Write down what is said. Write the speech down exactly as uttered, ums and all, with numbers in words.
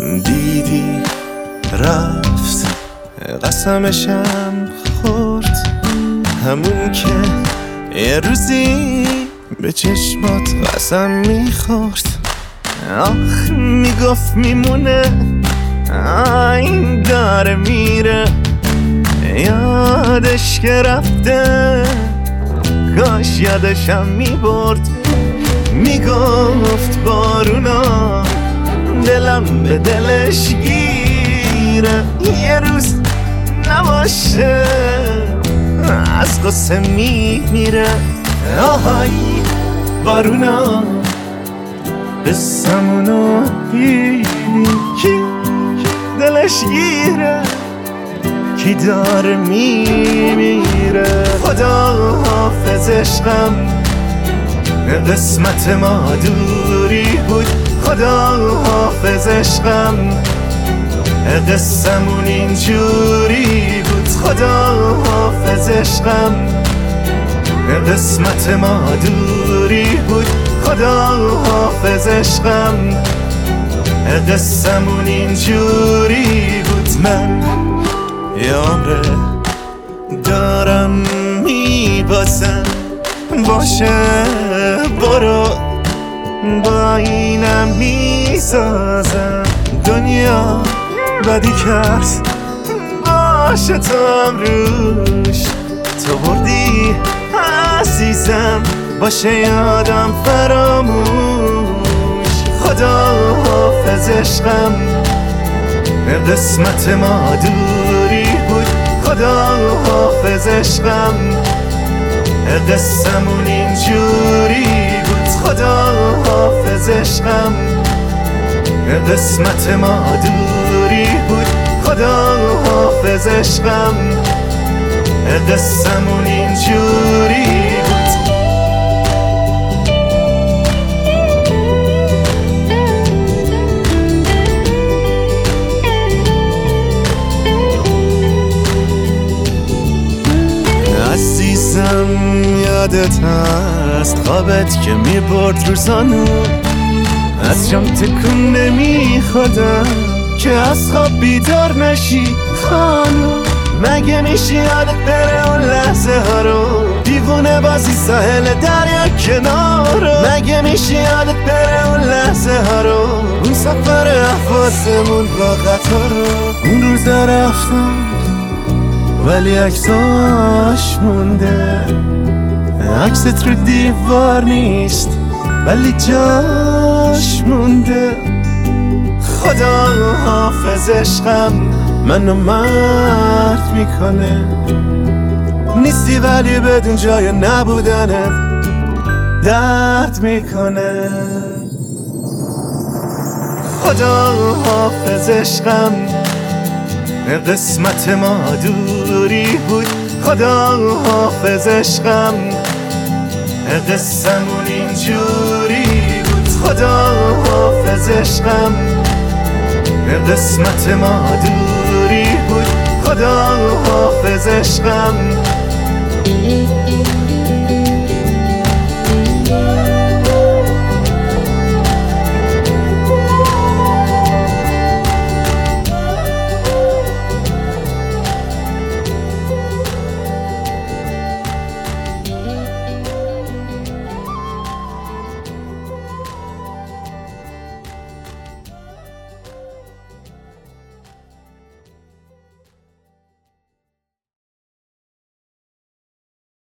دیدی رفت قسمشم خورد، همون که یه روزی به چشمات قسم میخورد. آخ میگفت میمونه، این داره میره، یادش که رفته کاش یادشم میبرد. میگفت بارونا دلم به دلش گیره، یه روز نباشه از قصه میمیره. آهای بارونا قصمونو دیدی، کی دلش گیره، کی داره میمیره. خدا حافظ عشقم، قسمت ما دوری بود. خدا حافظ عشقم، قصمون اینجوری بود. خدا حافظ عشقم، قسمت ما دوری بود. خدا حافظ عشقم، قصمون اینجوری بود. من یه عمره دارم میبازم، باشه برو با اینم میسازم. دنیا بدی کرد باشه تو هم روش، تو بردی عزیزم باشه یادم فراموش. خدا حافظ عشقم، قسمت ما دوری بود. خدا حافظ عشقم، قصمون اینجوری بود. خدا حافظ عشقم، قسمت ما دوری بود. خدا حافظ عشقم، قصمون اینجوری بود. عزیزم یادت هست خوابت که میبرد روزانو، از جام تکون نمیخوردم که از خواب بیدار نشی خانو. مگه میشه یادت بره اون لحظه ها رو، دیوونه بازی ساحل دریا کنارو. مگه میشه یادت بره اون لحظه ها رو، اون سفر احواسمون با قطار رو. اون روزا رفتم ولی عکساش مونده، عکست رو دیوار نیست ولی جاش مونده. خدا حافظ عشقم، منو مرد میکنه، نیستی ولی بدون جای نبودنت درد میکنه. خدا حافظ عشقم، قسمت ما دوری بود. خدا حافظ عشقم، قصمون اینجوری بود. خدا حافظ عشقم، قسمت ما دوری بود. خدا حافظ عشقم.